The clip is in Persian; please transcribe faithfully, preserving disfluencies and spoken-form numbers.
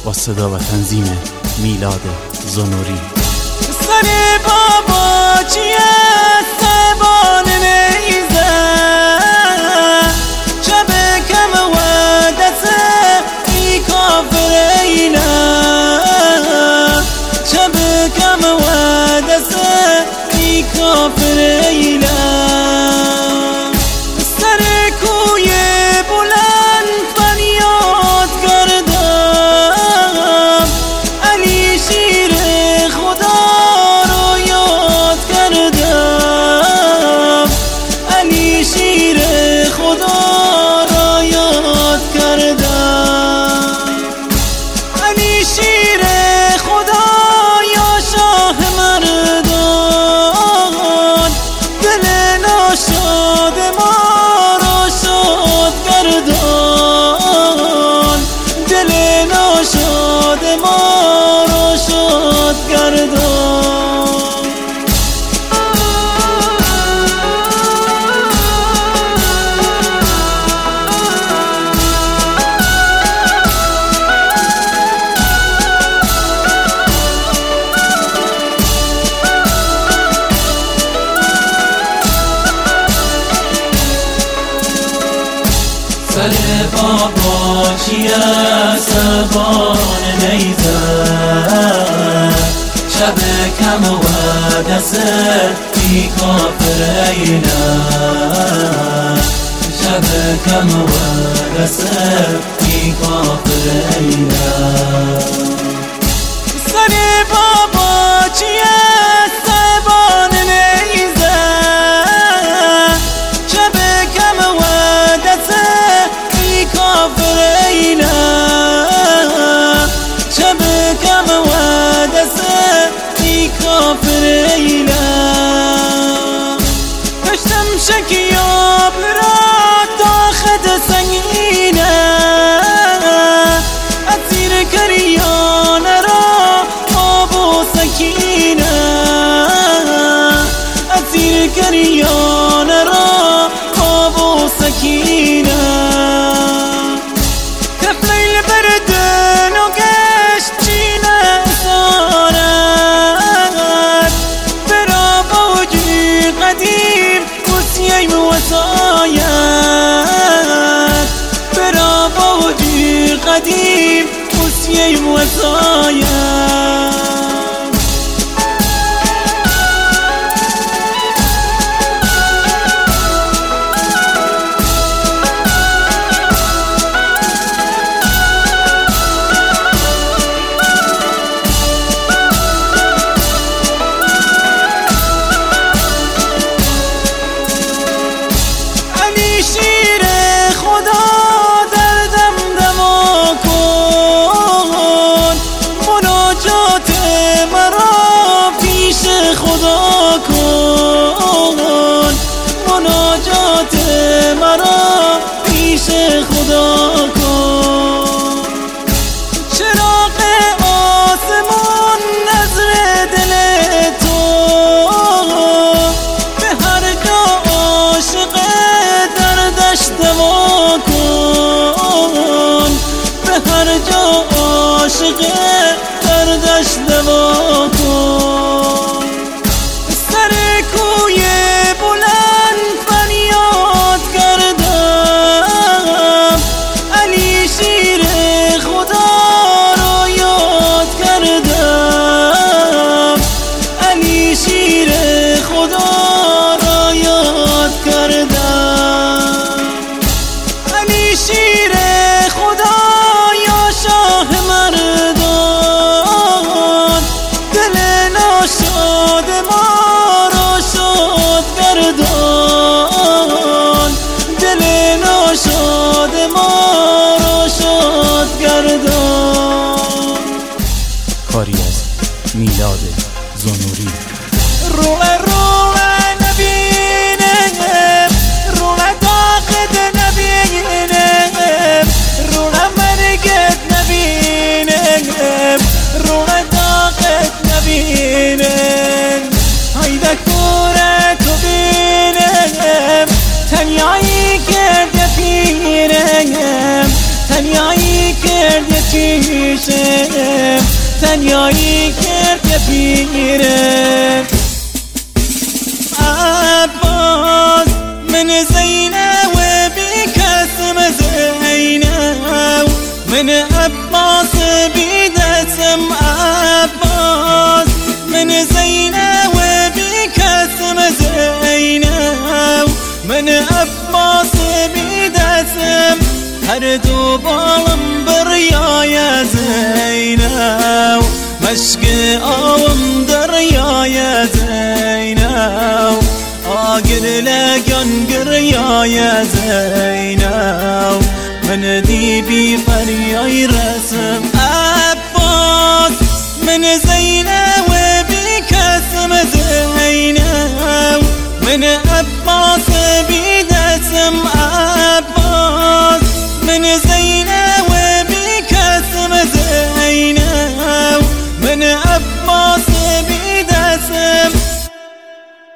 با صدا و تنظیم میلاد زنوری. سر بابا چیه سبان نیزه شب کم و دست ای کافر اینا شب کم و دست ای کافر اینا سر کوی بلند فریاد کردم علی شیر خدا رو یاد کردم علی شیر خدا رو یاد کردم علی شیر خدا یا شاه مردان دل ناشاد ما رو شاد گردان دل ناشاد ما رو شاد گردان سر بابا چیه سبان نیزه شب کم و دست بی کافر اینا شب کم و دست بی کافر اینا سر بابا چیه سبان نیزه شب کم و دست کافر اینا شب کم و دست ای کافر اینا داشتم شکیاب را داخل سنگینه اسیر کریان را آب و سکینه اسیر کریان را آب و سکینه برا باوجی قدیم وسیه وصایت شیر خدا دردم دوا کن مناجات مرا پیش خدا کن مناجات مرا پیش خدا کن چراغ آسمان نظر دل تو به هر جا عاشق دوا کن به هر جا عاشق دردش دوا کن سر کوی بلند فریاد کردم علی شیر خدا رو یاد کردم علی شیر خدا رو یاد کردم شیر خدا یا شاه مردان دل ناشاد ما رو شاد گردان دل ناشاد ما رو شاد گردان. کاری از میلاد زنوری. روح روح نبینم روح داخل نبینم روح مرگت نبینم روح داخل نبینم هایده کوره تو بینم تنیایی کرده پیرم تنیایی کرده چیشه تنیایی کرد که پیره عباس من زینب و بی کسم زینب من عباس بی دسم عباس من زینب و بی کسم زینب من عباس بی دسم هر دو بالم بریای زینب مشک آوم دریای زینب آگر لگان گریای زینب من دی بی فریای رسم عباس من زینب و بی کسم زینب من عباس بی دسم عباس من زینب